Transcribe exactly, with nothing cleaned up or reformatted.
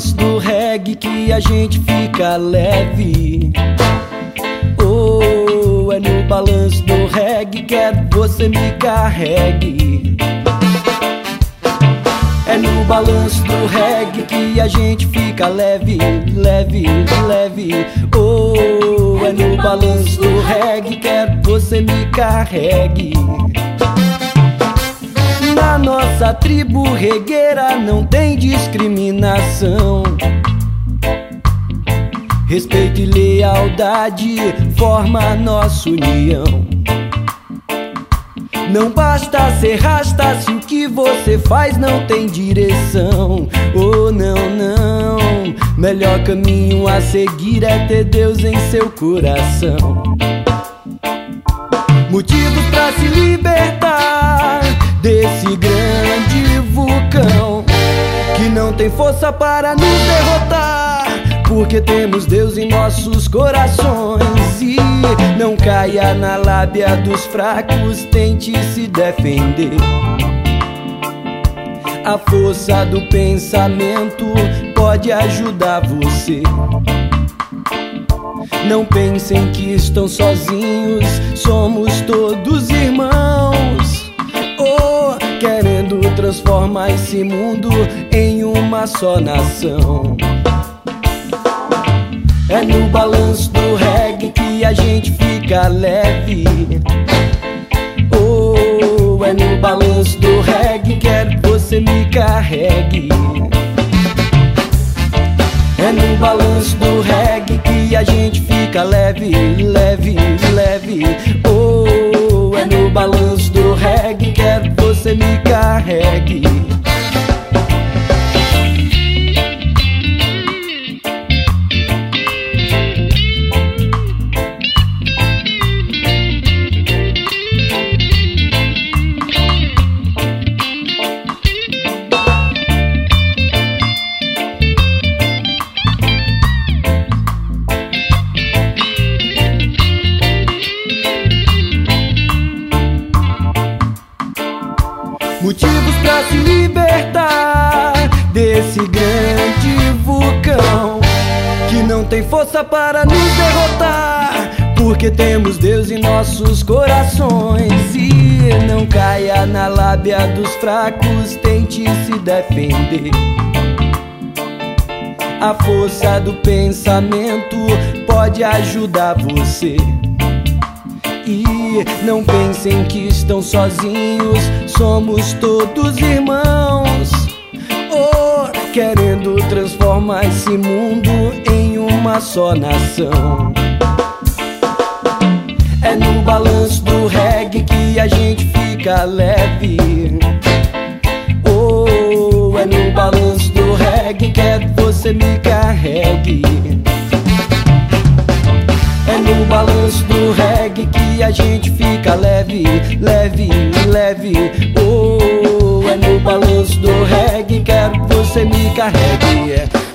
balanço do reggae que a gente fica leve. Oh, é no balanço do reggae, quero que você me carregue. É no balanço do reggae que a gente fica leve, leve, leve. Oh, é no balanço do reggae, quero que você me carregue. Na nossa tribo regueira não tem discriminação. Respeito e lealdade forma nossa união. Não basta ser rasta se o que você faz não tem direção. Oh, não, não. Melhor caminho a seguir é ter Deus em seu coração. Motivos pra se libertar desse grande vulcão que não tem força para nos derrotar, porque temos Deus em nossos corações. E não caia na lábia dos fracos, tente se defender. A força do pensamento pode ajudar você. Não pensem que estão sozinhos, somos todos irmãos. Oh, querendo transformar esse mundo em uma só nação. É no balanço do reggae que a gente fica leve. Oh, é no balanço do reggae, quero que você me carregue. É no balanço do reggae que a gente fica leve, leve, leve. Oh, é no balanço do reggae, quero que você me carregue. Motivos pra se libertar desse grande vulcão que não tem força para nos derrotar, porque temos Deus em nossos corações. E não caia na lábia dos fracos, tente se defender. A força do pensamento pode ajudar você. E não pensem que estão sozinhos, somos todos irmãos. Oh, querendo transformar esse mundo em uma só nação. É no balanço do reggae que a gente fica leve. Oh, é no balanço do reggae, quero que você me carregue. É no balanço do reggae que a gente fica leve, leve, leve. Oh, é no balanço do reggae, quero que você me carregue.